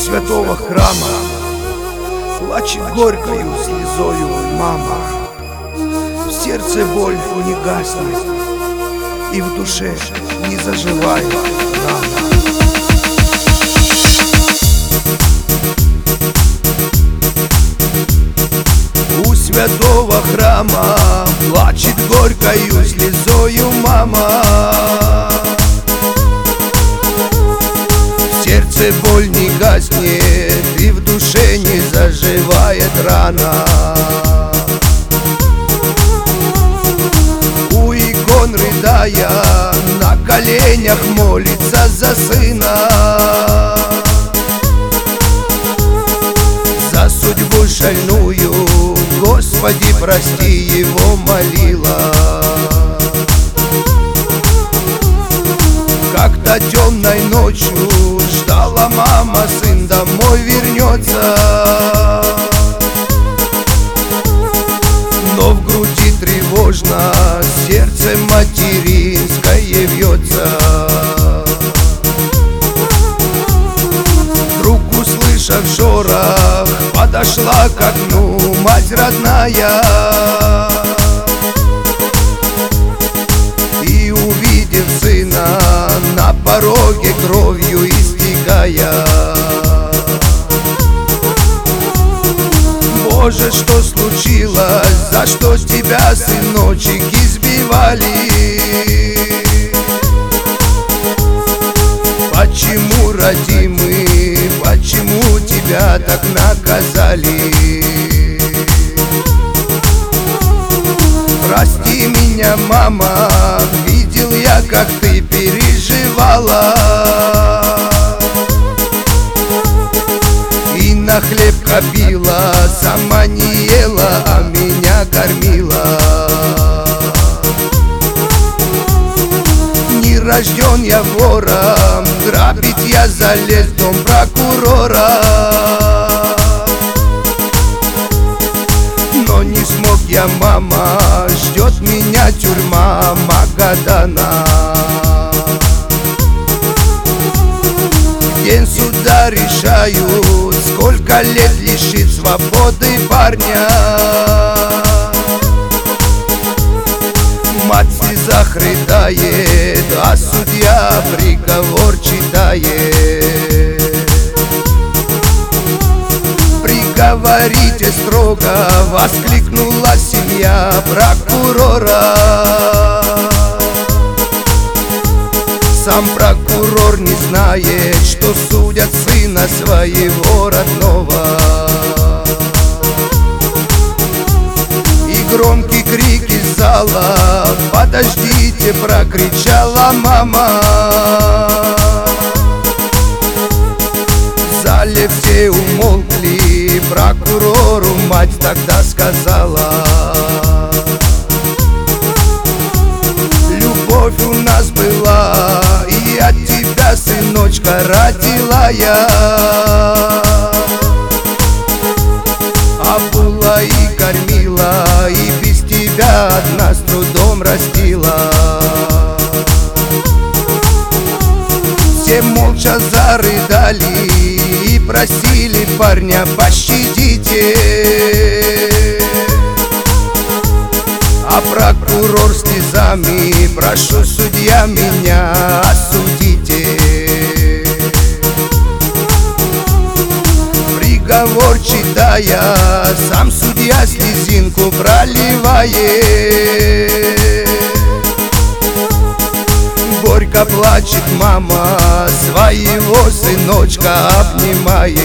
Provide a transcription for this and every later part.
святого храма плачет горькою слезою мама. В сердце боль не гаснет, и в душе не заживает рана. У святого храма плачет горькою слезою мама. В сердце боль не гаснет, и в душе не заживает рана. У икон рыдая, на коленях молится за сына. За судьбу шальную, Господи, прости, его молила. Как-то темной ночью ждала мама, сын домой вернется. Но в груди тревожно, сердце материнское бьется. Вдруг, услышав шорох, подошла к окну мать родная. И, увидев сына, на пороге кровью истекая: Боже, что случилось? За что тебя, сыночек, избивали? Почему, родимый, почему тебя так наказали? Прости меня, мама, видел я, как ты переживала. И на хлеб копила, сама не ела, а меня кормила. Не рожден я вором, грабить я залез в дом прокурора. Но не смог я, мама, ждет меня тюрьма Магадана. День суда решают, сколько лет лишит свободы парня. Мать в слезах рыдает, а судья приговор читает. Приговорите строго, воскликнула семья прокурора. Сам прокурор не знает, что судят сына своего родного. И громкий крик из зала: подождите, прокричала мама. В зале все умолкли, прокурору мать тогда сказала: любовь у нас была, и от тебя, сыночка, родила я. Обула и кормила, и без тебя одна с трудом растила. Все молча зарыдали и просили парня: пощадите. А прокурор слезами: прошу, судья, меня осудите. Приговор читая, сам судья слезинку проливает. Горько плачет мама, своего сыночка обнимает.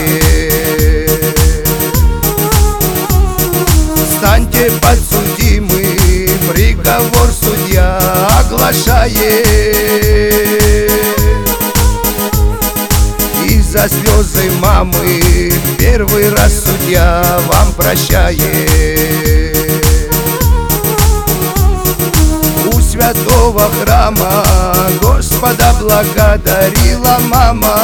Встаньте, подсудимый, приговор судья оглашает. И за слезы мамы первый раз судья вам прощает. У святого храма Господа благодарила мама.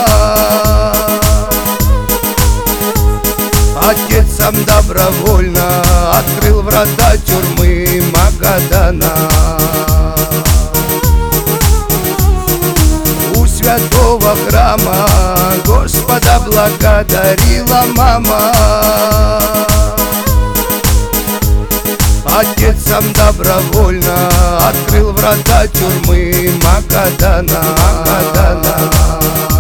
Отец сам добровольно открыл врата тюрьмы Магадана. У святого храма Господа блага подарила мама. Отец сам добровольно открыл врата тюрьмы Магадана.